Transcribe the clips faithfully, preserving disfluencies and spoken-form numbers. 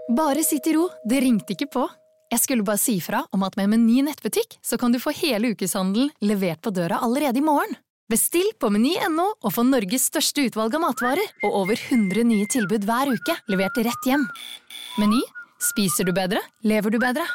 Bare sitt I ro, det ringte ikke på. Jeg skulle bare si fra om at med Meny nettbutikk så kan du få hele ukeshandelen levert på døra allerede I morgen. Bestill på meny punktum no og få Norges største utvalg av matvarer og over hundre nye tilbud hver uke, levert rett hjem. Meny, spiser du bedre, lever du bedre.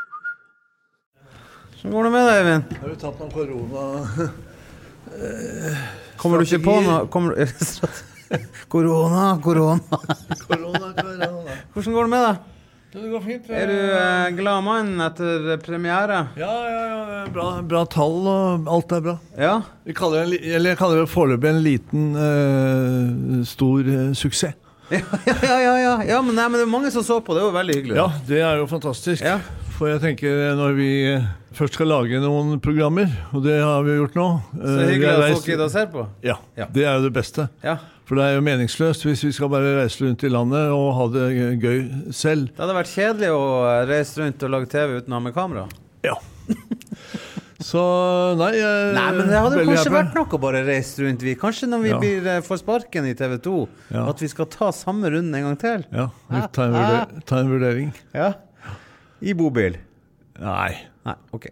Så går det med deg, Eivind? Har du tatt noen korona? Kommer du ikke på noe? Kommer du... korona, korona. Korona, korona. Hvordan går det med deg? Det går fint. Er du eh, glad mann etter premiere? Ja, ja, ja. Bra, bra tall og alt er bra. Ja? Vi kaller det, eller jeg kaller det foreløpig en liten, uh, stor uh, suksess. Ja, ja, ja, ja. Ja, men, nei, men det er mange som så på, det er jo veldig hyggelig. Ja, det er jo fantastisk. Ja. For jeg tenker, når vi først skal lage noen programmer, og det har vi gjort nå. Så hyggelig at folk gidder å se på. Ja, ja, det er jo det beste. Ja. For det er jo meningsløst hvis vi skal bare reise rundt I landet og ha det gøy selv. Det hadde vært kjedelig å reise rundt og lage TV uten å ha med kamera. Ja. Så, nei, jeg Nei, men det hadde kanskje happy. vært noe å bare reise rundt vi. Kanskje når vi Ja. blir får sparken I T V to, Ja. at vi skal ta samme runden en gang til. Ja, vi ta en, vurder, ta en vurdering. Ja. I bobil. Nei. Nei, ok.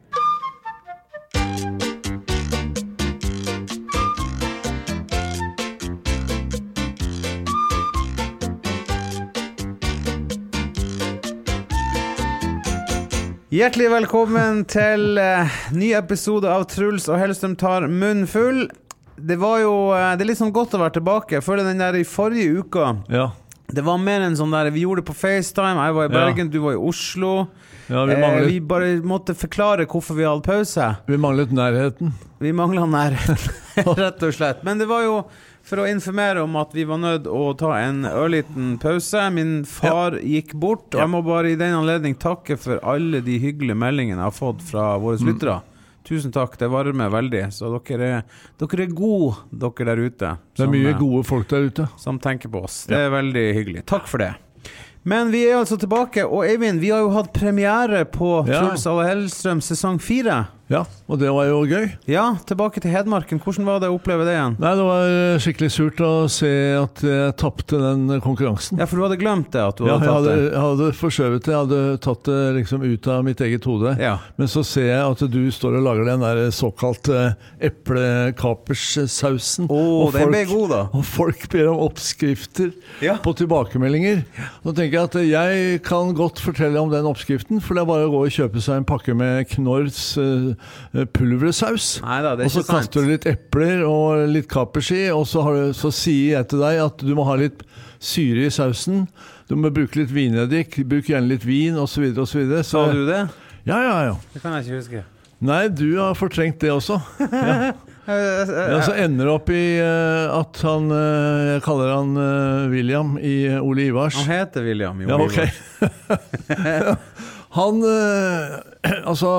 Hjertelig velkommen til uh, ny episode av Truls og Hellstrøm tar munn full. Det var jo, uh, det er litt sånn godt å være tilbake. Jeg føler den der I forrige uka, Ja. det var mer en sånn der, vi gjorde det på FaceTime, jeg var I Bergen, Ja. du var I Oslo. Ja, vi Eh, manglet, vi bare måtte forklare hvorfor vi hadde pause. vi manglet nærheten. Vi manglet nærheten, rett og slett. Men det var jo for å informere om at vi var nødt å ta en ørliten pause. Min far gikk bort, og Ja. jeg må bare I den anledning takke for alle de hyggelige meldingene jeg har fått fra våre lyttere. Tusen takk, det varmer veldig. Så dere er, dere er gode, dere der ute. Det er som, mye eh, gode folk der ute. som tenker på oss. Det er veldig hyggelig. Takk for det. Men vi er altså tilbake, og Eivind, vi har jo hatt premiere på Ja. Truls og Hellstrøm sesong fire. Ja, og det var jo gøy. Ja, tilbake til Hedmarken. Hvordan var det å oppleve det igjen? Nei, det var skikkelig surt å se at jeg tappte den konkurransen. Ja, for du hadde glemt det at du Ja, hadde jeg tatt hadde, det. jeg hadde forsøvet det, jeg hadde tatt det liksom ut av mitt eget hode. Ja. Men så ser jeg at du står og lager den der såkalte eplekaperssausen. Åh, Og den ble folk- god da. Og folk ber om oppskrifter Ja. på tilbakemeldinger. Nå tenker jeg at jeg kan godt fortelle om den oppskriften, for det er bare å gå og kjøpe seg en pakke med Knorrs uh, pulversaus. Neida, det er Og så ikke sant. kaster du litt epler og litt kapers I, og så, har du, så sier jeg til deg at du må ha litt syre I sausen. Du må bruke litt vineddik, bruk gjerne litt vin, og så videre, og så videre. Sa du det? Ja, ja, ja. Det kan jeg ikke huske. Nei, du har fortrengt det også. Ja. Ja, så ender det opp I uh, at han, uh, jeg kaller han uh, William I uh, Ole Ivars. Han heter William I Ja, Ole ok. Ivars. Han, uh, altså,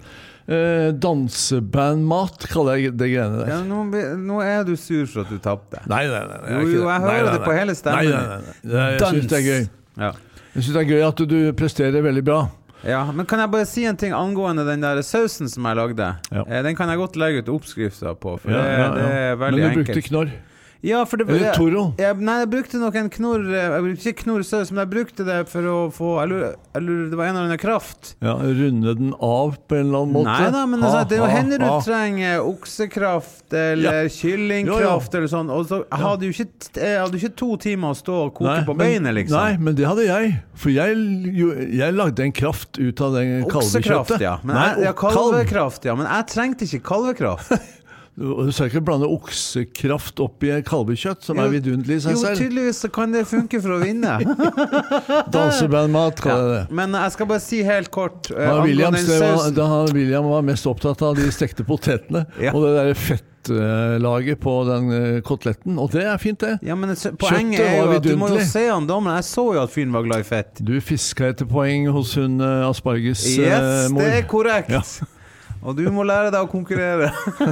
uh, dansebandmat kaller jeg det greiene der. Ja, nå, nå er du sur for at du tappte. Nei, nei, nei. Jo, jo, jeg hører det på hele stemmen. Nei, nei, nei. nei. Jeg synes det er gøy. Ja. Jeg synes det er gøy at du, du presterer veldig bra. Ja, men kan jeg bare si en ting angående den der sausen som jeg lagde? Ja. Eh, Den kan jeg godt legge ut oppskrifter på, for Ja, det, ja, ja. det er Men veldig du enkelt. brukte knorr. Ja, for det, Eller Toro. Jeg, nei, jeg brukte nok en knor, jeg brukte ikke knorrsaus, men jeg brukte det for å få, jeg lurer, jeg lurer, det var en eller annen kraft. Ja, runde den av på en eller annen måte. Nei da, men Ha, altså, det er jo ha, hender du ha. trenger oksekraft eller Ja. kyllingkraft Jo, jo. eller sånn, og så jeg hadde jo ikke, jeg hadde jo ikke to timer å stå og koke Nei, på men- beinet, liksom. Nei, men det hadde jeg. For jeg, jo, jeg lagde en kraft ut av den Oksekraft, kalvekjøttet. ja. Men Nei, jeg, ja, og kalv. kalvekraft, ja. Men jeg trengte ikke kalvekraft. Du skal ikke blande oksekraft opp I kalvekjøtt, som Jo, er vidunderlig I seg Jo, selv. tydeligvis så kan det funke for å vinne. Dansebandmat, kaller jeg Ja. det. Men jeg skal bare si helt kort uh, Da William, angående den det var, sausen. da han- William var mest opptatt av de stekte potetene Ja. og det der fettlaget på den eh, koteletten, og det er fint det. Ja, men s- poenget Kjøttet er jo var at du må jo vidunderlig. se han dommeren. Jeg så jo at fyren var glad I fett. Du fisker etter poeng hos hun uh, Asparges Yes, eh, mor. det er korrekt. Ja. Og du må lære deg å konkurrere.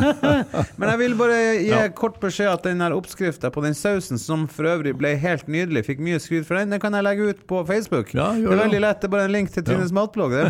Men jeg vil bare gi Ja. kort beskjed at den her oppskriften på den sausen, som for øvrig ble helt nydelig, fikk mye skryt for den, den kan jeg legge ut på Facebook. Ja, det gjør er det. veldig lett, det er bare en link til Trines matblogg, det.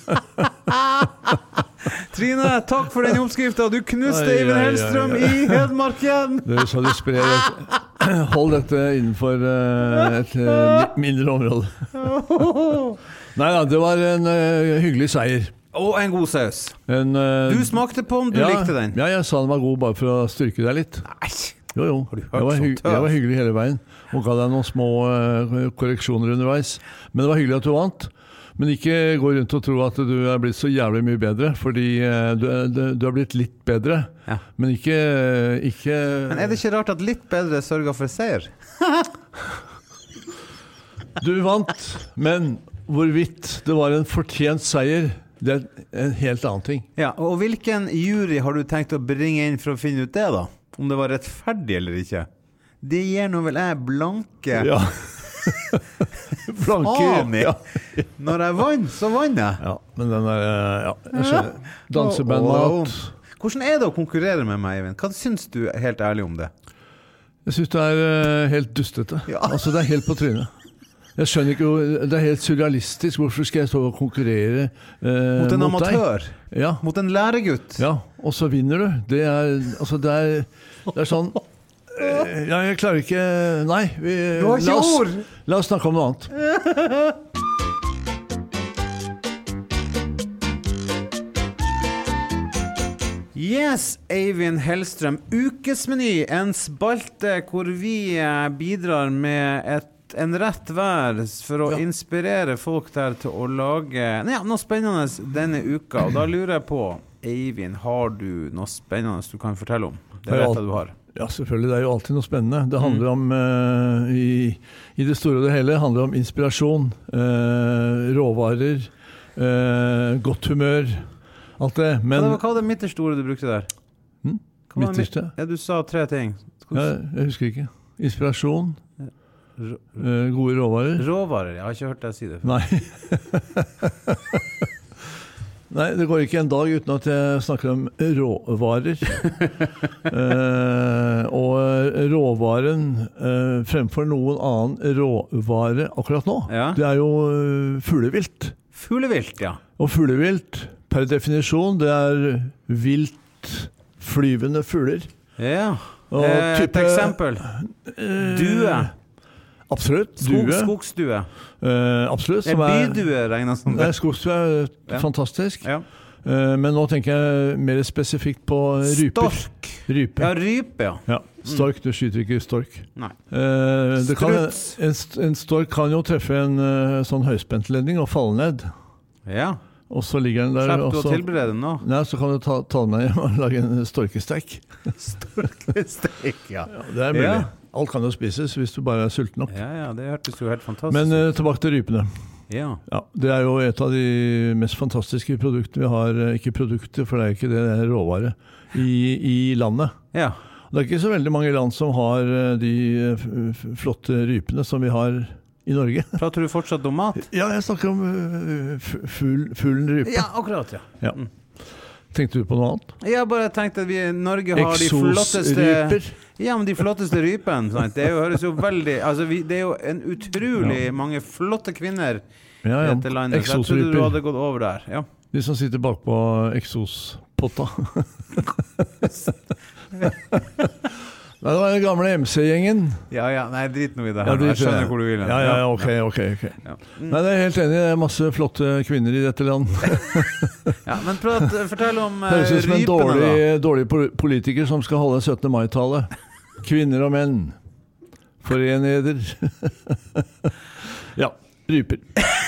Trine, takk for den oppskriften. Du knuste Ai, Eivind ai, ai, Hellstrøm ai. I Hedmarken. Du, så du sprer et, hold dette innenfor uh, et uh, mindre område. Nei da, det var en uh, hyggelig seier. Og en god saus. En, uh, du smakte på den, du ja, likte den. Ja, jeg sa den var god bare for å styrke deg litt. Nei, jo, jo. har du hørt Jeg var, hy- sånt? jeg var hyggelig hele veien. Og ga deg noen små uh, korreksjoner underveis. Men det var hyggelig at du vant. Men ikke gå rundt og tro at du er blitt så jævlig mye bedre, fordi uh, du, du, du er blitt litt bedre. Ja. Men ikke, ikke Men er det ikke rart at litt bedre sørger for seier? Du vant, men hvorvidt det var en fortjent seier, det er en helt annen ting. Ja, og hvilken jury har du tenkt å bringe inn for å finne ut det da? Om det var rettferdig eller ikke? Det gir nå vel jeg blanke... Ja. Blanke, Faen, ja. Når jeg vann, så vann jeg. Ja, men den er, ja, jeg skjønner. Dansebandmat. Hvordan er det å konkurrere med meg, Eivind? Hva syns du helt ærlig om det? Jeg synes det er uh, helt dustete. Ja. Altså, det er helt på trynet. Jeg skjønner ikke, det er helt surrealistisk. Hvorfor skal jeg stå og konkurrere uh, Mot en mot amatør? deg? Ja. Mot en læregutt? Ja, og så vinner du. Det er, altså, det er, det er sånn... Ja, jeg klarer ikke... Nei, vi, Du har ikke la, oss, ord! la oss snakke om noe annet. Yes, Eivind Hellstrøm. Ukesmeny, en spalte hvor vi bidrar med et, en rett vær for å Ja. inspirere folk der til å lage nei, ja, noe spennende denne uka. Og da lurer jeg på, Eivind, har du noe spennende du kan fortelle om? Det vet jeg du har. Ja, selvfølgelig. Det er jo alltid noe spennende. Det handler om, uh, i, i det store og det hele, handler om inspirasjon, uh, råvarer, uh, godt humør, alt det. Men, hva, var, hva var det midterste ordet du brukte der? hm? Hva var Midterste? Ja, du sa tre ting. Ja, jeg husker ikke. Inspirasjon, Rå, uh, gode råvarer. råvarer, jeg har ikke hørt deg si det før. Nei. Nei, det går ikke en dag uten at jeg snakker om råvarer. uh, og råvaren uh, fremfor noen annen råvare akkurat nå, Ja. det er jo uh, fuglevilt. Fuglevilt, ja. Og fuglevilt, per definisjon, det er vilt flyvende fugler. Ja. Og Eh, et type- eksempel. Uh, Due. Absolutt. Skog, Due. skogsdue. Uh, absolutt. En som er- bydue regner som Nei, det. skogsdue er Ja. fantastisk. Ja. Uh, men nå tenker jeg mer spesifikt på ryper. Stork. Rype. Ja, rype, ja. Ja. Stork, du skyter ikke stork. Nei. Uh, det kan, Struts. en, st- en stork kan jo treffe en uh, sånn høyspentledning og falle ned. Ja. Og så ligger den der. Slipper og du å så- tilberede den nå? Nei, så kan du ta, ta den med hjem og lage en storkestek. Storkestek, ja. Ja, det er mulig. Ja. Alt kan jo spises hvis du bare er sulten nok. Ja, ja, det hørtes jo helt fantastisk Men ut. uh, tilbake til rypene. Ja. Ja, det er jo et av de mest fantastiske produktene vi har. uh, Ikke produkter, for det er ikke det, det er råvare. I, i landet. Ja. Det er ikke så veldig mange land som har uh, de uh, f- f- flotte rypene som vi har i Norge. Prater du fortsatt om mat? Ja, jeg snakker om uh, f- fugl, fuglen rype. Ja, akkurat, ja. Ja. Tenkte du på noe annet? Jeg bare tenkte at vi i Norge har de flotteste Eksosryper. Ja, men de flotteste rypene, sant? Det er jo, høres jo veldig altså vi, det er jo en utrolig mange flotte kvinner Ja, i ja. dette landet. Så jeg trodde du Eksosryper. hadde gått over der. Ja. De som sitter bakpå eksospotta. Nei, det var den gamle M C-gjengen. Ja, ja, nei, drit nå i det Ja, her. drit i Jeg skjønner det. hvor du vil hen. Ja, ja, ok, ok, ok. Ja. Nei, det er jeg helt enig. Det er masse flotte kvinner i dette land. Ja, men prat, fortell om uh, Høres ut som en rypene, dårlig, da. dårlig po- politiker som skal holde syttende mai-tale. Kvinner og menn. Foren eder. Ja, ryper.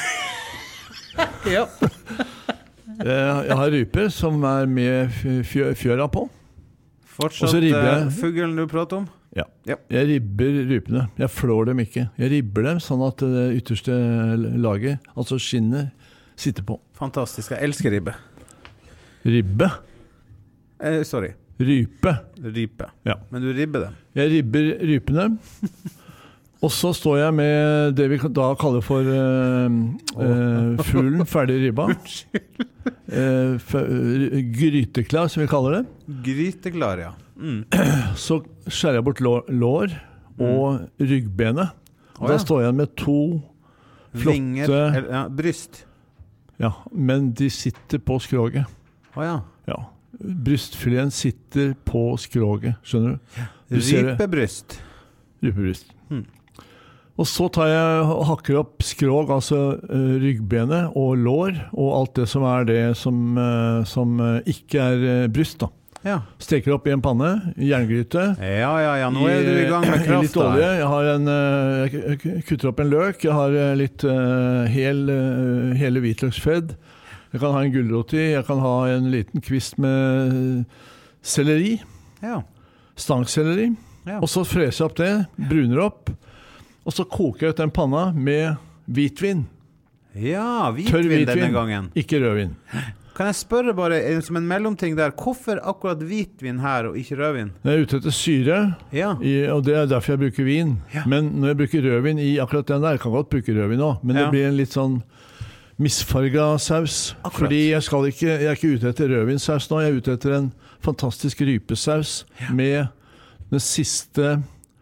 Ja. Jeg jeg har ryper som er med fjø, fjøra på. Og Fortsatt så ribber jeg. uh, fuglen du prater om? Ja. Ja. Jeg ribber rypene. Jeg flår dem ikke. Jeg ribber dem sånn at det ytterste laget, altså skinnet, sitter på. Fantastisk. Jeg elsker ribbe. Ribbe. Eh, sorry. Rype. Ripe. Ja. Men du ribber det. Jeg ribber rypene. Og så står jeg med det vi da kaller for uh, uh, fuglen ferdig ribba. Uh, f- gryteklar, som vi kaller det. Gryteklar, ja. Mm. Så skjærer jeg bort lår, lår og ryggbenet. Og Å, da ja. står jeg igjen med to flotte Vinger, eller, ja, bryst. Ja, men de sitter på skroget. Å ja. Ja. Brystfileten sitter på skroget, skjønner du? Du ser det. Rypebryst. rypebryst. Mm. Og så tar jeg og hakker opp skrog, altså uh, ryggbenet og lår, og alt det som er det som, uh, som uh, ikke er uh, bryst da. Ja. Steker opp i en panne, i jerngryte. Ja, ja, ja, nå er du i gang med I kraft litt olje. Jeg har en, uh, jeg kutter opp en løk, jeg har uh, litt uh, hel, uh, hele hvitløksfedd. Jeg kan ha en gulrot i, jeg kan ha en liten kvist med selleri, Ja. stangselleri, Ja. og så freser jeg opp det, bruner opp, og så koker jeg ut den panna med hvitvin. Ja, Tørr hvitvin hvitvin, denne gangen. ikke rødvin. Kan jeg spørre bare eh, som en mellomting der, hvorfor akkurat hvitvin her og ikke rødvin? Jeg er ute etter syre, Ja. i, og det er derfor jeg bruker vin. Ja. Men når jeg bruker rødvin i akkurat den der, jeg kan godt bruke rødvin også, men Ja. det blir en litt sånn misfarga saus. Akkurat. Fordi jeg, skal ikke, jeg er ikke ute etter rødvinsaus nå, jeg er ute etter en fantastisk rypesaus med den siste...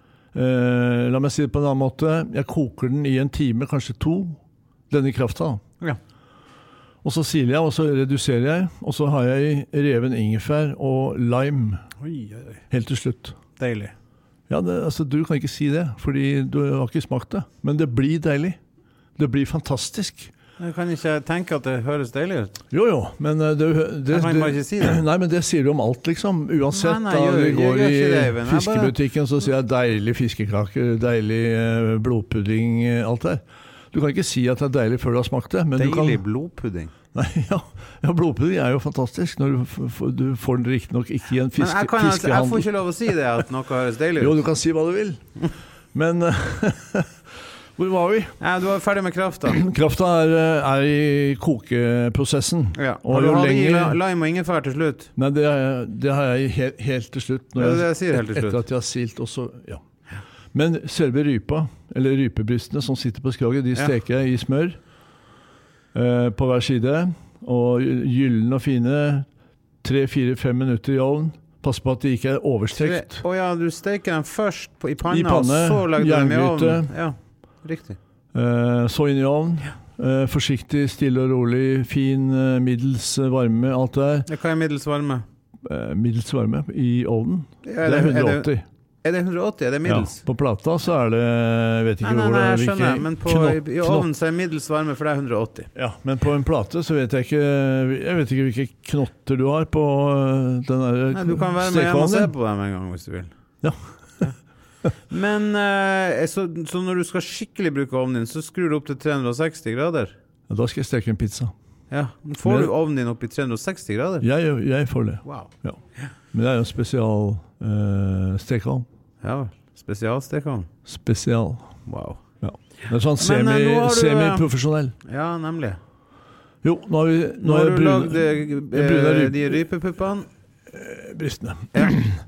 Uh, la meg si det på en annen måte. Jeg koker den i en time, kanskje to, denne krafta. Ja. Og så siler jeg, og så reduserer jeg, og så har jeg reven ingefær og lime Oi, oi, oi. helt til slutt. Deilig. Ja, det, altså, du kan ikke si det, fordi du har ikke smakt det. Men det blir deilig. Det blir fantastisk. Jeg kan ikke tenke at det høres deilig ut. Jo, jo, men uh, det, det, Jeg kan bare ikke si det. Nei, men det sier du om alt, liksom. Uansett, Nei, nei, da jeg vi gjør- går jeg gjør ikke det, i Eivind. Jeg bare- fiskebutikken, så sier jeg deilig fiskekaker, deilig uh, blodpudding, uh, alt der. Du kan ikke si at det er deilig før du har smakt det. Men Deilig du kan, blodpudding. nei, ja, ja, blodpudding er jo fantastisk, når du, f f du får den riktig nok ikke i en Men fiske, jeg, kan, altså, jeg fiskehandel. får ikke lov å si det at noe høres deilig Jo, ut. du kan si hva du vil. Men uh, hvor var vi? Ja, du var ferdig med krafta. Krafta er, er i kokeprosessen. Ja. Og Har du jo hatt i lenger- la- lime og ingefær til slutt? Nei, det, er, det har jeg helt, helt til slutt. Det er det jeg sier helt til slutt. Etter at jeg har silt også, ja. Men selve rypa, eller rypebrystene som sitter på skroget, de Ja. steker jeg i smør eh, på hver side. Og gyllen og fine, tre, fire, fem minutter i ovnen. Pass på at de ikke er overstekt. Å ja, du steker dem først på, i panna, I panne, og så legger du dem i jerngryte. ovnen. Ja, riktig. Eh, så inn i ovnen. Eh, forsiktig, stille og rolig, fin, eh, middels varme, alt det der. Ja, hva er middels varme? Eh, middels varme i ovnen. Ja, Det er hundre og Er åtti. det, er det hundre og åtti? Er det middels? Ja, på plata så er det, jeg vet ikke Nei, nei, hvor nei, det jeg er, skjønner, hvilke men på, knopp- i, i ovnen så er middels varme, for det er hundre og åtti. Ja, men på en plate så vet jeg ikke, jeg vet ikke hvilke knotter du har på øh, den der Nei, du kan være med hjemme og se stekeovnen. på dem en gang hvis du vil. Ja. Men eh, så, så når du skal skikkelig bruke ovnen din, så skrur du opp til tre hundre og seksti grader? Ja, da skal jeg steke en pizza. Ja, får Men- du ovnen din opp i tre hundre og seksti grader? Jeg, jeg får det. Wow. Ja. Men det er jo en spesial øh, stekeovn. Ja, spesialstekeovn. Spesial. Wow. Ja. Det er sånn Men, semi, eh, nå har du, eh, semi-profesjonell. Ja, nemlig. Jo, nå har vi Nå nå har har du jeg brun, lagd eh, brune rype- de rypepuppene. brystene. Ja.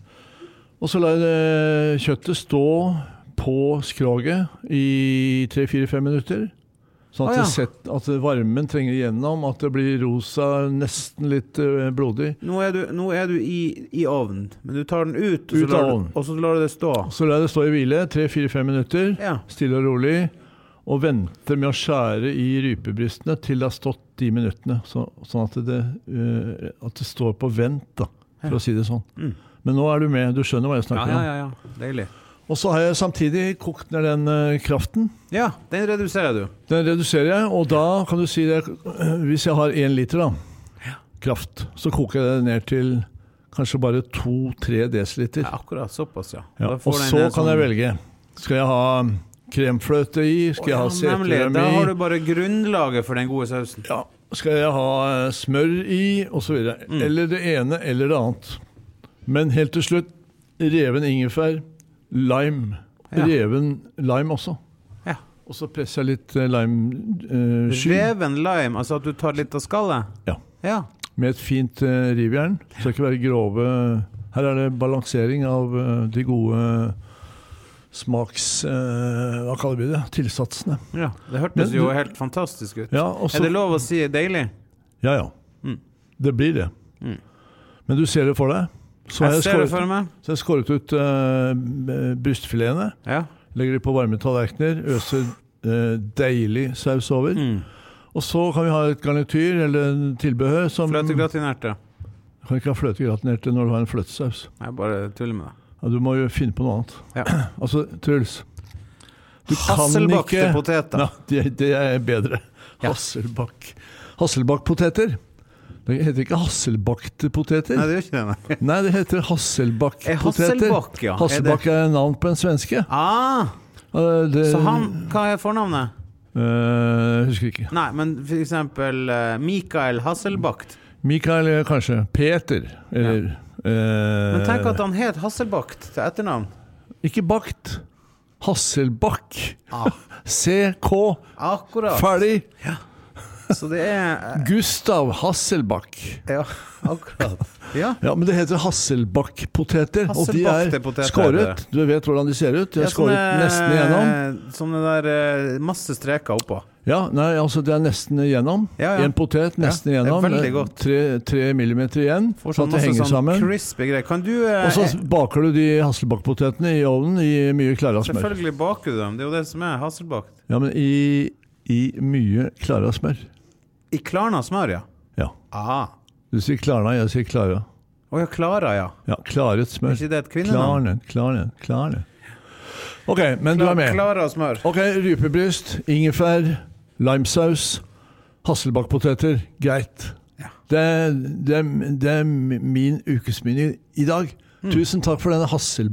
Og så lar jeg øh, kjøttet stå på skroget i tre, fire, fem minutter. Sånn at, Å, ja. det set, at varmen trenger igjennom, at det blir rosa, nesten litt øh, blodig. Nå er du, nå er du i, i ovnen, men du tar den ut, og, Ut så av lar, ovnen. du, og så lar du det stå. Så lar jeg det stå i hvile, tre, fire, fem minutter, Ja. stille og rolig, og vente med å skjære i rypebrystene til det har stått de minuttene, så, sånn at det, øh, at det står på vent, da, for Ja. å si det sånn. Mm. Men nå er du med, du skjønner hva jeg Ja, snakker ja, om. ja, ja. Deilig. Og så har jeg samtidig kokt ned den øh, kraften. Ja, den reduserer du. Den reduserer jeg, og da kan du si det, hvis jeg har en liter da, kraft, så koker jeg det ned til kanskje bare to-tre desiliter. Ja, akkurat såpass, ja. Ja, Da får og den så en kan sånn- jeg velge. Skal jeg ha kremfløte i? Skal jeg ha Å, ja, nemlig. seterømme Da har du i? bare grunnlaget for den gode sausen. Ja, skal jeg ha eh, smør i? Og så videre. Mm. Eller det ene eller det annet. Men helt til slutt, reven ingefær, lime. Ja. Reven lime også. Ja. Og så presser jeg litt eh, lime-sky. Reven lime, altså at du tar litt av skallet? Ja. Ja. Med et fint uh, rivjern. Det skal ikke være grove. Her er det balansering av uh, de gode smaks... Uh, hva kaller vi det? Tilsatsene. ja. Det hørtes Men jo du- helt fantastisk ut. Ja, og så- Er det lov å si deilig? Ja, ja. Mm. Det blir det. Mm. Men du ser det for deg? Så har Jeg jeg ser det skåret, for meg. så har jeg skåret ut uh, brystfiletene. Ja. Legger de på varme tallerkener. Øser uh, deilig saus over. Mm. Og så kan vi ha et garnityr eller en tilbehør som... Fløtegratinerte. Kan ikke ha fløtegratinerte når du har en fløtesaus. Jeg bare tuller med det. Ja, du må jo finne på noe annet. Ja. Altså, Truls. Du Hasselbakte kan ikke... poteter. Ja, det, det er bedre. Ja. Hasselbakk. Hasselbakkpoteter. Det heter ikke hasselbakte poteter. Nei, det gjør ikke det. Nei, Nei det heter hasselbakkpoteter. Hasselbakk, ja. Hasselbakk er navn på en svenske. Ah, Uh, det, så han, hva er fornavnet? uh, husker ikke. Nei, men for eksempel uh, Mikael Hasselbakt. Mikael er kanskje Peter. Eller, uh, Men tenk at han het Hasselbakt til etternavn. ikke bakt. Hasselbakk. Ah, C K. akkurat. Ferdig. Så det er Gustav Hasselbakk. Ja, akkurat. Ja. Ja, men det heter Hasselbakkpoteter. Og de Hasselbakte er poteter, skåret. Du vet hvordan de ser ut. De er Ja, skåret sånne- nesten igjennom. Sånne der eh, masse streker oppå. Ja, nei, altså det er nesten igjennom. Ja, ja. En potet nesten Ja, det er igjennom. veldig godt. Tre, tre millimeter igjen, Får så sånn at det masse henger sånn sammen. crispy greier. Kan du eh, Og så baker du de Hasselbakkpotetene i ovnen i mye klara smør. Selvfølgelig baker du dem. Det er jo det som er Hasselbakt. Ja, men i, i mye klara smør. I klarna smør, ja. Ja. Ah. Du sier klarna, jeg sier klara. Å ja, Klara, ja. Ja, klaret Er smør. ikke det et kvinnenavn? Klarne, klarne, klarne. Ok, men du er med. Klara smør. Ok, rypebryst, ingefær, limesaus, hasselbakkpoteter, greit. Ja. Det, det, det er min ukesmeny i dag. Mm. Tusen takk for denne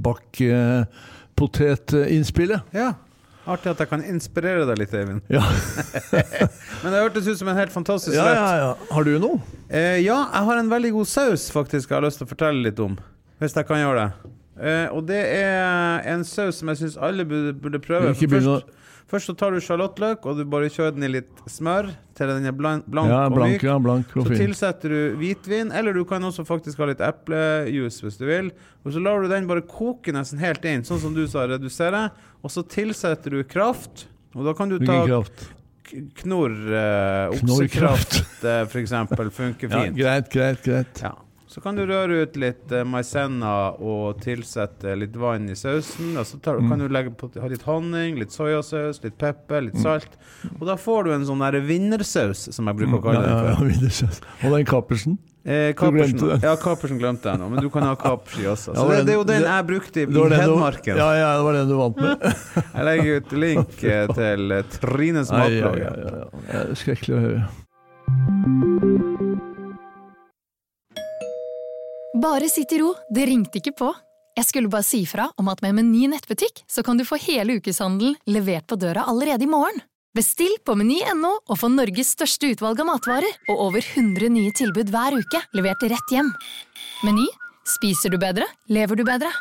hasselbakkpotetinnspillet. Ja. Artig at jeg kan inspirere deg litt, Eivind. Ja. Men det hørtes ut som en helt fantastisk ja, rett. ja, ja. Har du noe? Eh, ja, jeg har en veldig god saus faktisk jeg har lyst til å fortelle litt om. Hvis jeg kan gjøre det. Eh, og det er en saus som jeg synes alle burde, burde prøve. Ikke For begynne Først, først så tar du sjalottløk, og du bare kjører den i litt smør til den er blank, blank Ja, og blank, myk. ja, blank og Så fin. tilsetter du hvitvin, eller du kan også faktisk ha litt eplejus hvis du vil. Og så lar du den bare koke nesten helt inn, sånn som du sa, redusere. Og så tilsetter du kraft, og da kan du ta Hvilken kraft? k- knorr, eh, Knorrkraft. oksekraft eh, for eksempel, funker Ja, fint. greit, greit, greit. Ja. Så kan du røre ut litt eh, maisenna og tilsette litt vann i sausen. Og så tar, Mm. kan du legge på, ha litt honning, litt sojasaus, litt pepper, litt Mm. salt. Og da får du en sånn der vinnersaus, som jeg bruker å kalle Ja, den ja, for. ja, videresaus. Og den kappersen? Eh, Du glemte Kapersen, den. ja, Kapersen glemte jeg nå, men du kan ha kaperski også. Ja, Så var det, den- det er jo den det- jeg brukte i, Det var i den du- Hedmarken. Ja, ja, det var den du vant med. Jeg legger ut link eh, til eh, Trines Ai, ja, matblogg. ja, ja, ja. Det er skrekkelig å høre. Bare sitt i ro, det ringte ikke på. Jeg skulle bare si fra om at med Meny nettbutikk så kan du få hele ukeshandelen levert på døra allerede i morgen. Bestill på meny punktum no og få Norges største utvalg av matvarer og over hundre nye tilbud hver uke levert rett hjem. Meny. Spiser du bedre, lever du bedre.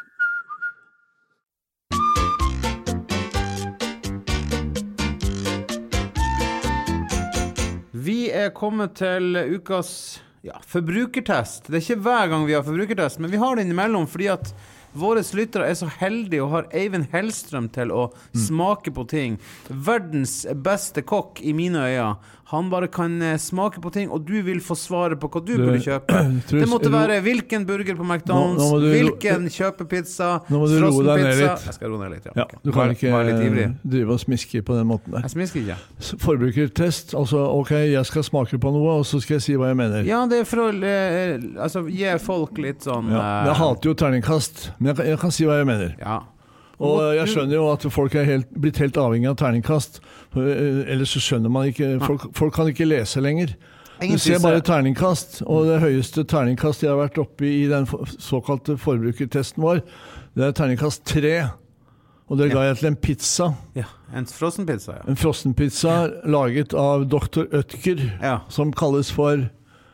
Vi er kommet til ukas ja, forbrukertest. Det er ikke hver gang vi har forbrukertest, men vi har den imellom fordi at våre lyttere er så heldige og har Eivind Hellstrøm til å smake på ting. Verdens beste kokk i mine øyne. Han bare kan eh, smake på ting, og du vil få svaret på hva du Du, burde kjøpe. Truls, Det måtte ro- være hvilken burger på McDonald's, Nå- nå må du ro- hvilken kjøpepizza, Nå må du roe deg ned litt. Jeg skal roe ned litt, ja. Ja, Ok. du kan Var- ikke var jeg litt ivrig? drive og smiske på den måten der. Jeg smisker ikke. S- Forbrukertest, altså ok, jeg skal smake på noe, og så skal jeg si hva jeg mener. Ja, det er for å eh, altså, gi folk litt sånn Ja, eh, jeg hater jo terningkast, men jeg kan, jeg kan si hva jeg mener. Ja. Og jeg du- skjønner jo at folk er helt, blitt helt avhengig av terningkast. Eh, Ellers så skjønner man ikke Folk, folk kan ikke lese lenger. Ingen Du ser priser. bare terningkast, og det høyeste terningkast jeg har vært oppe i den for- såkalte forbrukertesten vår, det er terningkast tre. Og det ga jeg til en pizza. Ja, en frossenpizza, ja. En frossenpizza laget av doktor Oetker, Ja. som kalles for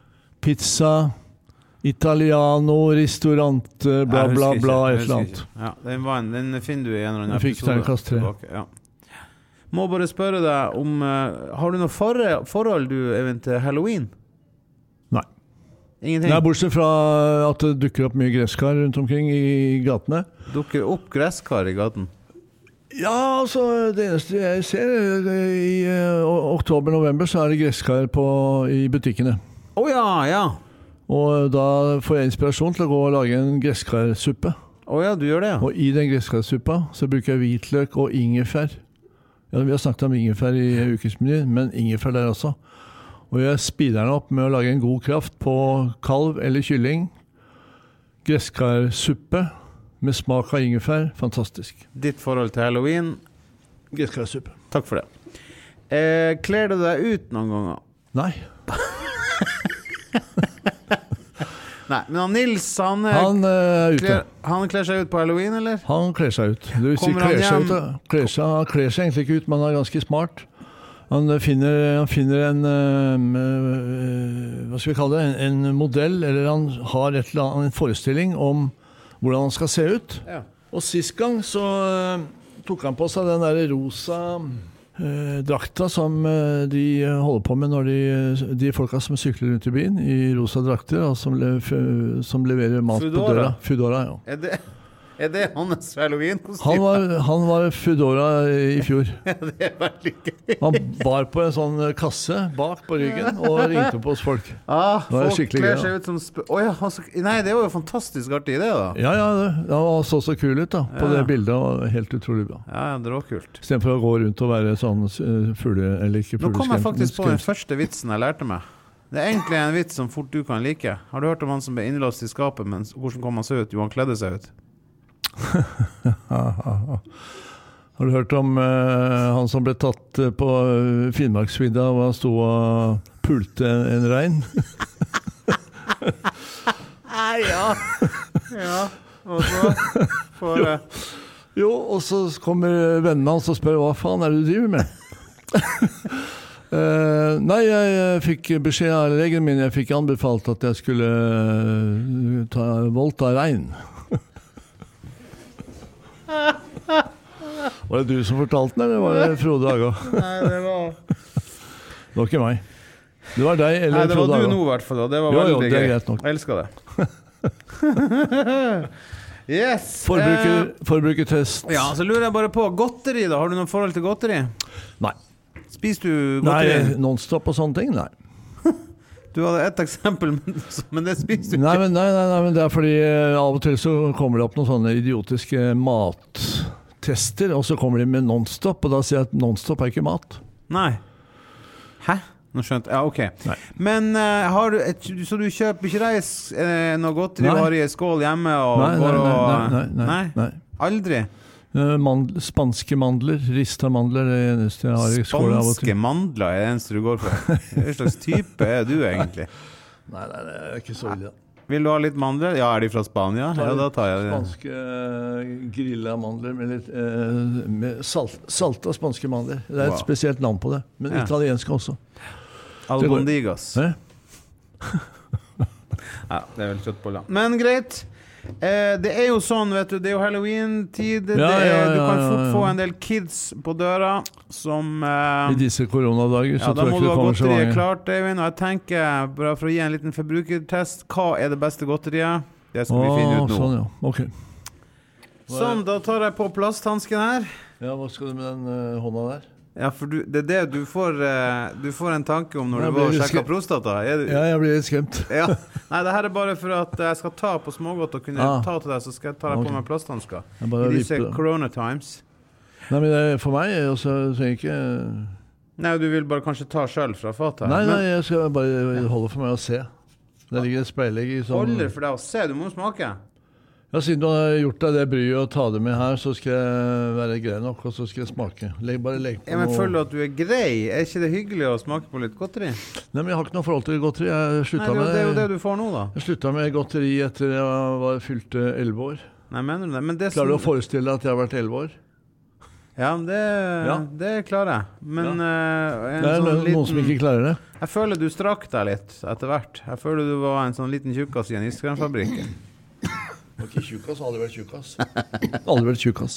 pizza italiano ristorante bla, Jeg bla, husker bla, ikke, et jeg eller husker annet. ikke. Ja, den, var en, den finner du i en eller annen Jeg fikk terningkast tre. tilbake, Ja. Må bare spørre deg om uh, Har du noe forre- forhold du Eivind, til Halloween? Nei. Ingenting? Nei, bortsett fra at det dukker opp mye gresskar rundt omkring i gatene. Dukker opp gresskar i gaten? Ja, altså, det eneste jeg ser eh, i eh, oktober-november så er det gresskar på, i butikkene. Å ja, ja. Og da får jeg inspirasjon til å gå og lage en gresskarsuppe. Å ja, du gjør det, ja. Og i den gresskarssuppa så bruker jeg hvitløk og ingefær. Ja, vi har snakket om ingefær i ukesmenyen, men ingefær der også. Og jeg speeder den opp med å lage en god kraft på kalv eller kylling. Gresskarsuppe med smak av ingefær, fantastisk. Ditt forhold til Halloween? Greskarsuppe. Takk for det. Eh, kler du deg ut noen ganger? Nei. Nei, men han Nils, han, Han uh, er ute. kler, han kler seg ut på Halloween, eller? Han kler seg ut. Det vil si, Kommer han kler seg hjem? ut, da. kler seg, han kler seg egentlig ikke ut, men han er ganske smart. Han finner, han finner en, uh, hva skal vi kalle det, en, en modell, eller han har et eller annet, en forestilling om hvordan han skal se ut. Ja. Og sist gang så uh, tok han på seg den der rosa uh, drakta som uh, de holder på med når de, de folka som sykler rundt i byen i rosa drakter, og som, le, som leverer mat Foodora. på døra. Foodora, ja. Er det, er det hans Halloween-kostyme? Han var, han var Foodora i fjor. Ja, det er veldig gøy. Han bar på en sånn kasse bak på ryggen og ringte på hos folk. Ah, Det var folk skikkelig kler gøy, seg ut som sp oh, ja, altså, nei, det var jo fantastisk artig idé, da. Ja, ja, det, han så så kul ut da, på Ja. det bildet, og helt utrolig bra. Ja, det var kult. I stedet for å gå rundt og være sånn uh, fugle, eller ikke Nå fugleskremt. kom jeg faktisk på men den skremt. første vitsen jeg lærte meg. Det er egentlig en vits som fort du kan like. Har du hørt om han som ble innlåst i skapet, men hvordan kom han seg ut? Jo, han kledde seg ut. Har du hørt om uh, han som ble tatt uh, på uh, Finnmarksvidda og han sto og pulte en, en rein? Nei, ja. Ja, og så får jeg... Jo, og så kommer vennen hans og spør hva faen er det du driver med? Uh, nei, jeg, jeg fikk beskjed av legen min. Jeg fikk anbefalt at jeg skulle uh, ta voldta rein. Var det du som fortalte den, eller var det Frode Aga? Nei, det var... Det var ikke meg. Det var deg eller Nei, det Frode var Aga. du nå i hvert fall, og det var Jo, jo, veldig det er gøy. greit nok. Jeg elsker det. Yes! Forbruker, Eh, forbrukertest. ja, så lurer jeg bare på, godteri da? Har du noe forhold til godteri? Nei. Spiser du godteri? Nei, non-stop og sånne ting, nei. Du hadde ett eksempel, men, men det spiser du Nei, ikke. men, nei, nei, nei, men det er fordi eh, av og til så kommer det opp noen sånne idiotiske mattester, og så kommer de med non-stop, og da sier jeg at non-stop er ikke mat. Nei. Hæ? Nå skjønte jeg. Ja, ok. Nei. Men eh, har du et, så du kjøper ikke reis eh, noe godteri Nei. du har i en skål hjemme og Nei, nei, går og... nei, nei, nei, nei, nei. Aldri? Eh, mandl, spanske mandler, rista mandler, det er det eneste jeg har i skåla av og Spanske til. mandler er det eneste du går for. Hva slags type er du egentlig? Nei, nei, det er ikke så ille. Vil du ha litt mandler? Ja, er de fra Spania? Ja, da tar jeg det. Spanske uh, grilla mandler med litt eh, med salt, salta spanske mandler. Det er et Wow. spesielt navn på det, men Ja. italiensk også. Albondigas. Eh? Ja, det er vel kjøttboller. Men greit. Eh, det er jo sånn, vet du, det er jo Halloween-tid. Ja, det er, ja, du ja, kan ja, fort ja. få en del kids på døra som eh, I disse koronadager så ja, da tror må jeg du ikke ha det kommer så godteriet mange. klart, Eivind. Og jeg tenker, bare for å gi en liten forbrukertest, hva er det beste godteriet? Det skal vi finne ut nå. Sånn, ja. Ok. Sånn, da tar jeg på plasthansken her. Ja, hva skal du med den uh, hånda der? Ja, for du, det er det du får, eh, du får en tanke om når Jeg du var og blir sjekker skre- prostata. Er du, Ja, jeg blir litt skremt. ja. Nei, det her er bare for at jeg skal ta på smågodt og kunne Ah. ta til deg, så skal jeg ta deg Ok. på meg plasthansker. Jeg bare I disse vipper det. corona times. Nei, men det er for meg, og så trenger jeg ikke... Nei, du vil bare kanskje ta selv fra fatet. Nei, nei, Men jeg skal bare holde for meg å se. Det ligger et speilegg i sånn... holder for deg å se, du må jo smake. Ja, siden du har gjort deg det bryet og ta det med her, så skal jeg være grei nok, og så skal jeg smake. Legg, bare legg på Ja, men noe... føler du at du er grei? Er ikke det hyggelig å smake på litt godteri? Nei, men jeg har ikke noe forhold til godteri. Jeg Nei, slutta det, er jo- det er jo med... det du får nå da. Jeg slutta med godteri etter jeg var fylte elleve år. Nei, mener du det? Men det Klarer du som- å forestille deg at jeg har vært elleve år? Ja, det, Ja. det klarer jeg. Men eh, en Det er sånn noen liten... som ikke klarer det. Jeg føler du strakk deg litt etter hvert. Jeg føler du var en sånn liten tjukkas i en iskremfabrikken. Jeg var ikke tjukkas, aldri vært tjukkas. Aldri vært tjukkas.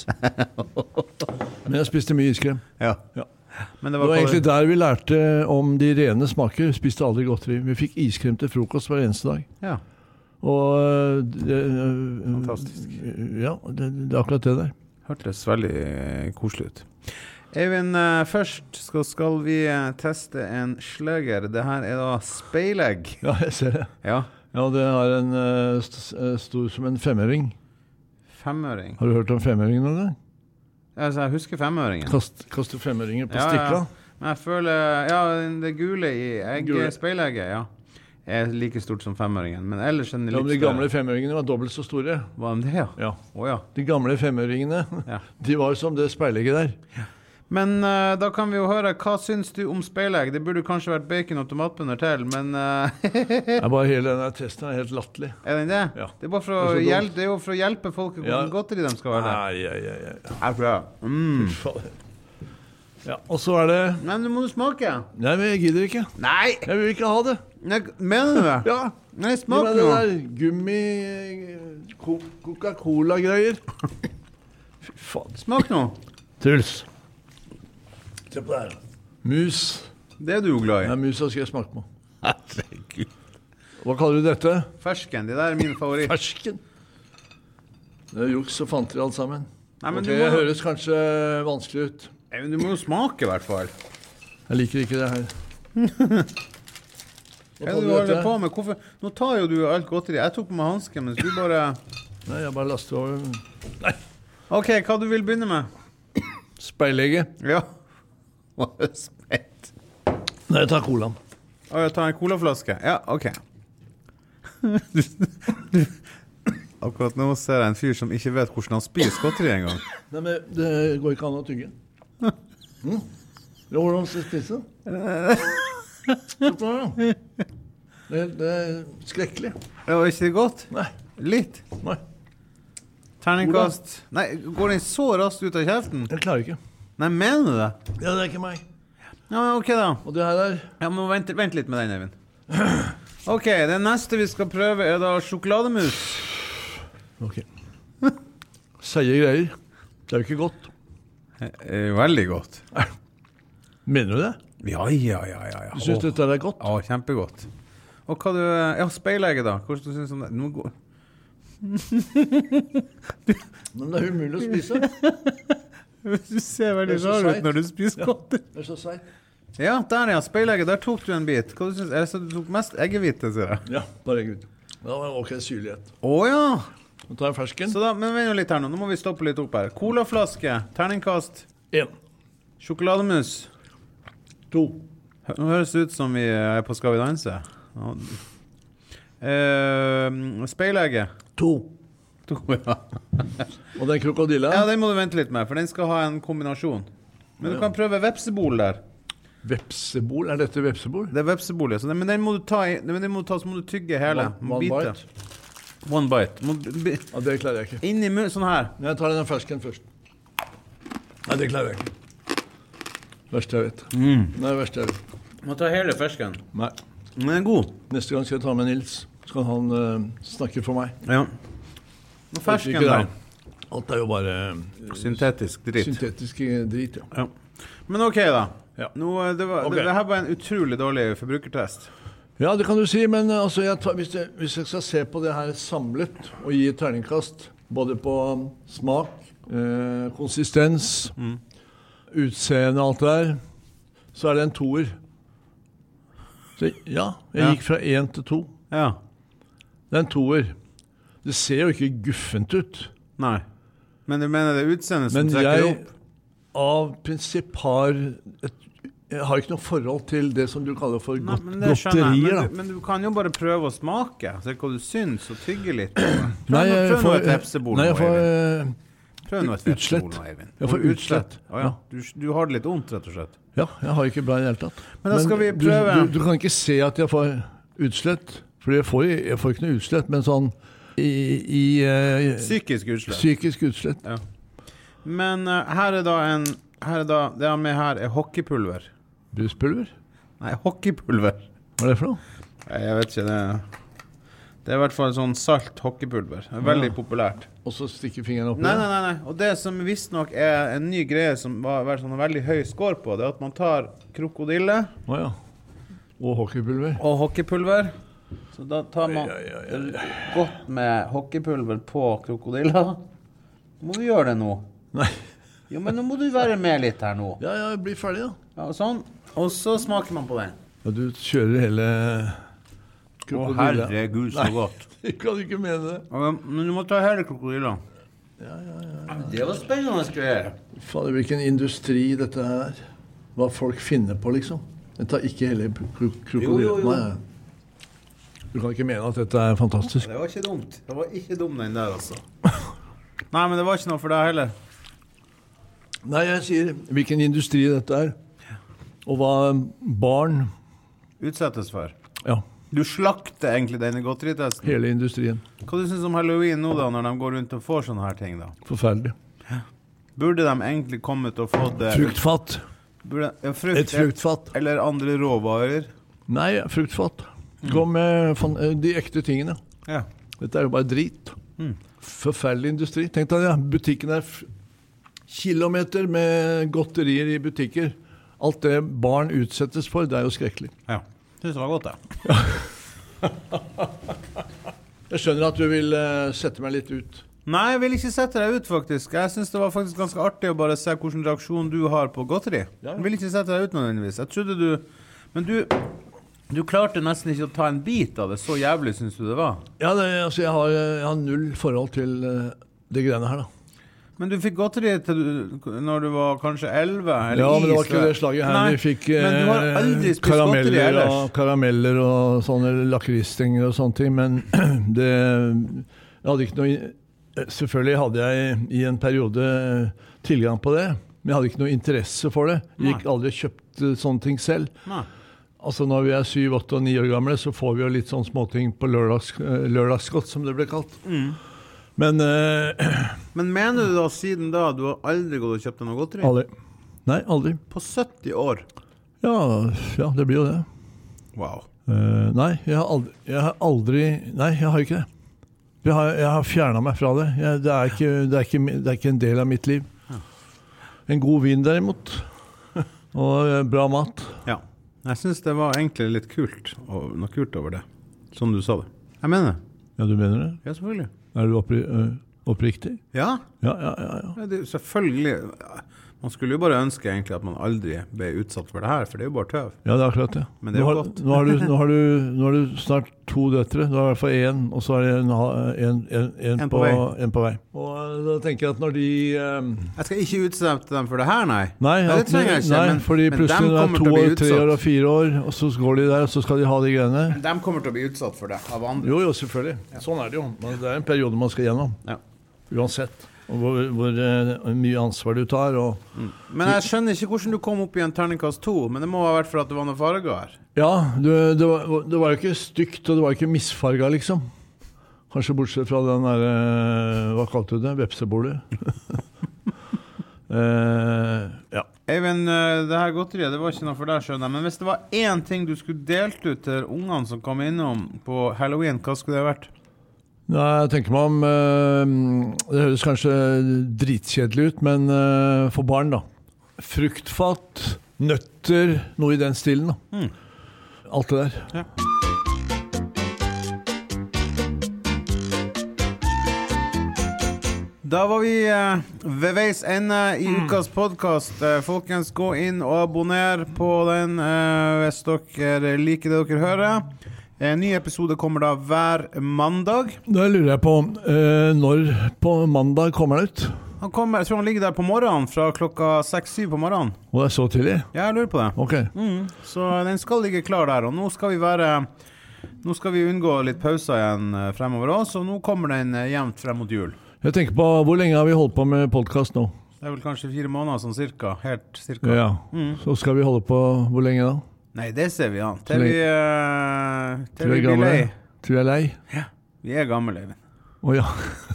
Men jeg spiste mye iskrem. Ja. Ja. Men det Det var, var egentlig der vi lærte om de rene smaker. Spiste aldri godteri. Vi fikk iskrem til frokost hver eneste dag. Ja, Og øh, det, øh, fantastisk. Ja, det, det er akkurat det der. Hørtes veldig eh, koselig ut. Eivind, eh, først skal, skal vi eh, teste en sløger. Det her er da speilegg. Ja, jeg ser det. Ja, Ja, det har en øh, st øh, stor som en femøring. femøring. Har du hørt om femøringen noen gang? Altså, jeg husker femøringen. Kast, kaster femøringer på Ja, stikla. ja. Men jeg føler, ja, det gule i egg, Gule. speilegget, ja. er like stort som femøringen, men ellers er den litt ja, men de gamle femøringene var dobbelt så store. Hva om det, ja? Ja. Oh, ja. De gamle femøringene, ja. De var som det speilegget der. Ja. Men uh, da kan vi jo høre, hva syns du om speilegg? Det burde kanskje vært bacon og tomatbønner til, men... Uh, jeg bare hele denne testen er helt latterlig. Er den det? Ja. Det er, bare for å det, hjel- det er jo for å hjelpe folk hvordan ja. godteri de skal være det. Nei, ja, ja, ja. Jeg prøver. Mm. Ja, og så er det... Nei, men du må smake. Nei, men jeg gidder ikke. Nei! Jeg vil ikke ha det. Nei, mener du det? Ja. Nei, smak det der gummi... Coca-Cola-greier. Fy faen. Smak nå. Truls. Se på det her. Mus. Det er du jo glad i. Ja, mus skal jeg smake på. Herregud. Hva kaller du dette? Fersken. Det der er min favoritt. Fersken. Det er juks og fanteri alt sammen. Nei, men ok, du må... jeg høres kanskje vanskelig ut. Nei, men du må jo smake i hvert fall. Jeg liker ikke det her. Hva er det du holder på med? Hvorfor? Nå tar jo du alt godteri. Jeg tok på meg hansken, mens du bare... Nei, jeg bare laster over. Nei. Ok, hva du vil begynne med? Speilegget. Ja. Hva er spett? Nei, jeg tar colaen. Å, jeg tar en colaflaske. Ja, ok. Akkurat nå ser jeg en fyr som ikke vet hvordan han spiser godteri en gang. Nei, men det går ikke an å tygge. Mm. Det er hvordan skal spise. Det, det er skrekkelig. Det var ikke godt? Nei. Litt? Nei. Terningkast? Nei, går den så raskt ut av kjeften? Jeg klarer ikke. Nei, mener du det? Ja, det er ikke meg. Ja, men ok da. Og det her er... Ja, men vent, vent litt med den, Eivind. Ok, det neste vi skal prøve er da sjokolademus. Ok. Seie greier. Det er jo ikke godt. Eh, veldig godt. Mener du det? Ja, ja, ja, ja, ja. Du synes dette er godt? Ja, kjempegodt. Og hva du... Ja, speilegget da. Hva du synes om det? Nå går... Men det er umulig å spise. Du ser veldig rar ut når du spiser godt. Ja, det er så seit. Ja, der ja, speilegget. Der tok du en bit. Hva du synes? Er det så du tok mest eggehvite, sier jeg? Ja, bare eggehvite. Det var ok syrlighet. Åja! Nå tar jeg fersken. Så da, men vent litt her nå. Nå må vi stoppe litt opp her. Colaflaske, terningkast. En. Sjokolademus. To. Nå høres det ut som vi er på Skal vi danse. Ja. Uh, speilegget. To. To, ja. Og den krokodilla? Ja, den må du vente litt med, for den skal ha en kombinasjon. Men du kan prøve vepsebol der. Vepsebol? Er dette vepsebol? Det er vepsebol, ja. Så den, men den må du ta, i, men den må du ta, så må du tygge hele. One, one bite? One bite. Må, ja, det klarer jeg ikke. Inn i munnen, sånn her. Jeg tar den fersken først. Nei, det klarer jeg ikke. Verste jeg vet. Mm. Nei, verste jeg vet. Må ta hele fersken. Nei. Men den er god. Neste gang skal jeg ta med Nils. Så kan han uh, snakke for meg. Ja. Nå fersken da. Alt er jo bare... Uh, syntetisk drit. Syntetisk drit, ja. Ja. Men ok da. Ja. Nå, det, var, okay. det, det her var en utrolig dårlig forbrukertest. Ja, det kan du si, men uh, altså, jeg tar, hvis, jeg, hvis jeg skal se på det her samlet og gi et terningkast, både på um, smak, uh, konsistens, mm. utseende og alt det der, så er det en toer. Så ja, jeg ja. gikk fra en til to. Ja. Det er en toer. Det ser jo ikke guffent ut. Nei. Men du mener det er utseendet som men trekker jeg, opp? av prinsipp har et, jeg har ikke noe forhold til det som du kaller for Nei, godt, men godterier. Men, men du kan jo bare prøve å smake. Se hva du syns, og tygge litt. Prøv, nei, jeg prøv får, noe et vepsebol. Nei, jeg får Prøv noe et utslett. Eivind. Jeg får utslett. Oh, ja. du, du har det litt ondt, rett og slett. Ja, jeg har ikke bra i det hele tatt. Men da skal men vi prøve... Du, du, du kan ikke se at jeg får utslett, for jeg får, jeg får ikke noe utslett, men sånn i... i uh, psykisk utslett. Psykisk utslett. Ja. Men uh, her er da en... Her er da, det jeg har med her er hockeypulver. Bruspulver? Nei, hockeypulver. Hva er det for noe? Jeg vet ikke, det er... Det er i hvert fall sånn salt hockeypulver. Det er veldig ja. populært. Og så stikker fingeren opp i nei, nei, nei, nei. Og det som visst nok er en ny greie som var vært sånn veldig høy score på, det er at man tar krokodille. Å ja. Og hockeypulver. Og hockeypulver. Så da tar man ja, ja, ja, ja. godt med hockeypulver på krokodilla. Må du gjøre det nå? Nei. Jo, men nå må du være med litt her nå. Ja, ja, bli ferdig da. Ja, sånn. Og så smaker man på den. Ja, du kjører hele... Å, herregud, så godt. Nei, jeg kan ikke mene det. Ja, men du må ta hele krokodilla. Ja, ja, ja, ja. Det var spennende greier. Fader, hvilken industri dette her. Hva folk finner på, liksom. Jeg tar ikke hele kro krokodilla. Jo, jo, jo. Nei. Du kan ikke mene at dette er fantastisk. Det var ikke dumt. Det var ikke dum den der, altså. Nei, men det var ikke noe for deg heller. Nei, jeg sier hvilken industri dette er, og hva barn Utsettes for. Ja. Du slakter egentlig denne godteritesten. Hele industrien. Hva du synes om Halloween nå da, når de går rundt og får sånne her ting da? Forferdelig. Burde de egentlig kommet og fått det? Fruktfatt. Burde, ja, frukt, Et fruktfatt. Eller andre råvarer? Nei, fruktfatt. Gå med de ekte tingene. Ja. Dette er jo bare drit. Mm. Forferdelig industri. Tenk deg, ja, butikken er f- kilometer med godterier i butikker. Alt det barn utsettes for, det er jo skrekkelig. Ja. Synes det var godt, det. Jeg skjønner at du vil uh, sette meg litt ut. Nei, jeg vil ikke sette deg ut, faktisk. Jeg synes det var faktisk ganske artig å bare se hvilken reaksjon du har på godteri. Ja. Jeg vil ikke sette deg ut nødvendigvis. Jeg trodde du... Men du... Du klarte nesten ikke å ta en bit av det. Så jævlig synes du det var? Ja, det, altså, jeg, har, jeg har null forhold til uh, det greiene her, da. Men du fikk godteri til du, når du var kanskje elleve? Ja, men det var ikke det slaget her. Nei, Vi fikk men du har aldri spist godteri karameller, ellers. og, karameller og sånne lakrisstenger og sånne ting, men det jeg hadde ikke noe... Selvfølgelig hadde jeg i en periode tilgang på det, men jeg hadde ikke noe interesse for det. Jeg gikk aldri og kjøpte sånne ting selv. Nei. Altså når vi er syv, åtte og ni år gamle, så får vi jo litt sånne småting på lørdags, lørdagsgodt, som det ble kalt. Mm. Men... Uh, Men mener du da siden da, du har aldri gått og kjøpt noe godteri? aldri. Nei, aldri. På sytti år? Ja, ja, det blir jo det. Wow. Uh, nei, jeg har, aldri, jeg har aldri... Nei, jeg har ikke det. Jeg har, jeg har fjernet meg fra det. Jeg, det, er ikke, det, er ikke, det er ikke en del av mitt liv. Ja. En god vin derimot. Og bra mat. Ja. Jeg synes det var egentlig litt kult, og noe kult over det. Som du sa det. Jeg mener det. Ja, du mener det? Ja, selvfølgelig. Er du oppri, uh, oppriktig? Ja. Ja, ja, ja. ja. Ja, det, selvfølgelig. Man skulle jo bare ønske egentlig at man aldri ble utsatt for det her, for det er jo bare tøv. Ja, det er akkurat det. Men det er nå, jo har, godt. nå, har du, nå, har du, nå har du snart to døtre. Du har i hvert fall én, og så er det en, en, en, en, En på, på vei. en på vei. Og uh, da tenker jeg at når de... Um, Jeg skal ikke utsette dem for det her, nei. Nei, Nei, det at, trenger jeg ikke, nei men- fordi men plutselig dem er kommer to til å bli år, tre utsatt. år og fire år, og så går de der, og så skal de ha de greiene. De kommer til å bli utsatt for det av andre. Jo, jo, selvfølgelig. Sånn er det jo. Men det er en periode man skal gjennom. Ja. Uansett. Og hvor, hvor uh, mye ansvar du tar. Og, Mm. Men jeg skjønner ikke hvordan du kom opp i en terningkast to, men det må ha vært for at det var noe farger her. ja, du, det, var, det var jo ikke stygt, og det var ikke misfarga, liksom. Kanskje bortsett fra den der, uh, hva kalte du det? Vepsebordet. uh, ja. Eivind, eh, det her godteriet, det var ikke noe for deg, skjønner jeg. Men hvis det var én ting du skulle delt ut til ungene som kom innom på Halloween, hva skulle det ha vært? Nei, jeg tenker meg om uh, det høres kanskje dritkjedelig ut, men uh, for barn da fruktfat, nøtter, noe i den stilen da. Mm. Alt det der. Ja. Da var vi eh, ved veis ende i ukas podcast. Eh, folkens, gå inn og abonner på den eh, hvis dere liker det dere hører. En ny episode kommer da hver mandag. Da lurer jeg på uh, når på mandag kommer den ut. Han kommer, jeg tror han ligger der på morgenen fra klokka seks syv på morgenen. Og det er så tidlig? Ja, jeg lurer på det. Ok. Mm, så den skal ligge klar der, og nå skal vi være nå skal vi unngå litt pauser igjen eh, fremover også, og nå kommer den eh, jevnt frem mot jul. Jeg tenker på, hvor lenge har vi holdt på med podcast nå? Det er vel kanskje fire måneder sånn cirka, helt cirka. Ja, Mm. så skal vi holde på hvor lenge da? Nei, det ser vi an. Så Til vi, lenge- eh, til Til vi vi er blir gamle? lei. Til vi er lei? Vi er gamle, Eivind. Å ja.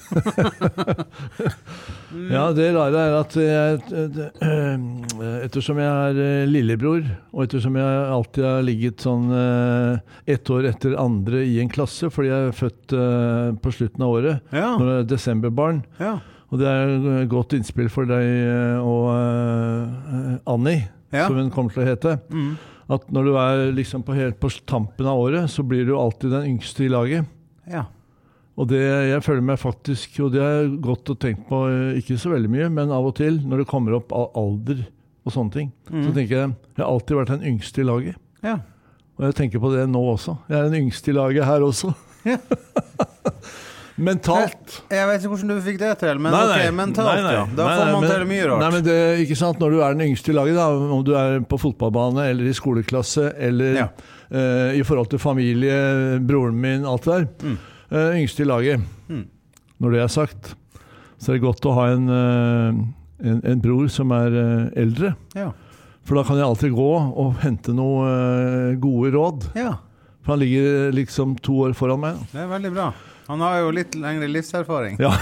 Ja, det rare er at jeg, ettersom jeg er eh, lillebror, og ettersom jeg alltid har ligget sånn eh, ett år etter andre i en klasse, fordi jeg er født eh, på slutten av året, Ja, når jeg er desemberbarn, ja. og det er et godt innspill for deg eh, og eh, Annie, Ja. som hun kommer til å hete, Mm. at når du er liksom på, helt på tampen av året, så blir du alltid den yngste i laget. Ja. Og det, jeg føler meg faktisk, og det har jeg gått og tenkt på, eh, ikke så veldig mye, men av og til, når det kommer opp al- alder og sånne ting, Mm. så tenker jeg, jeg har alltid vært den yngste i laget. Ja. Og jeg tenker på det nå også. Jeg er den yngste i laget her også. Mentalt. Jeg vet ikke hvordan du fikk det til, men nei, nei, ok, mentalt, nei, nei, ja. Da nei, får man nei, til mye rart. Nei, men det, ikke sant, når du er den yngste i laget, da, om du er på fotballbane, eller i skoleklasse, eller Ja. eh, i forhold til familie, broren min, alt det der. Mm. Eh, yngste i laget. Mm. Når det er sagt, så er det godt å ha en, eh, en, en bror som er eh, eldre. Ja. For da kan jeg alltid gå og hente noen eh, gode råd. Ja, For han ligger liksom to år foran meg. Da. det er veldig bra. Han har jo litt lengre livserfaring. Ja.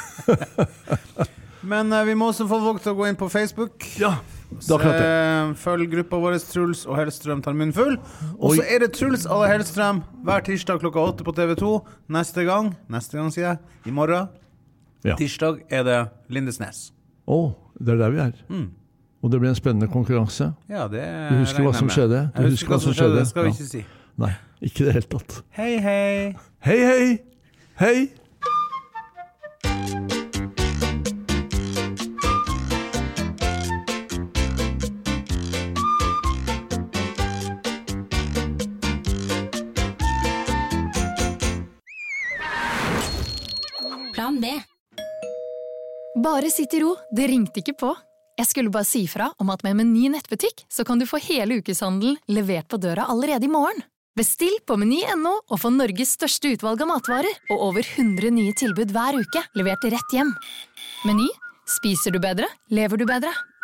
Men eh, vi må også få folk til å gå inn på Facebook. ja. Så, Da klart det. eh, følg gruppa vår Truls og Hellstrøm tar munnen full. Og så Oi. er det Truls og Hellstrøm hver tirsdag klokka åtte på T V to. Neste gang, neste gang sier jeg, i morgen, Ja. tirsdag, er det Lindesnes. Å, det er der vi er. Mm. Og det blir en spennende konkurranse. Ja, det Du husker hva regner jeg som med. skjedde? Du Jeg husker hva som skjedde, det skal vi Ja. ikke si. Nei, ikke i det hele tatt. Hei, hei. Hei, hei! Hei! Plan B. Bare sitt i ro, det ringte ikke på. Jeg skulle bare si fra om at med Meny nettbutikk så kan du få hele ukeshandelen levert på døra allerede i morgen. Bestill på meny punktum no og få Norges største utvalg av matvarer og over hundre nye tilbud hver uke, levert rett hjem. Meny. Spiser du bedre, lever du bedre.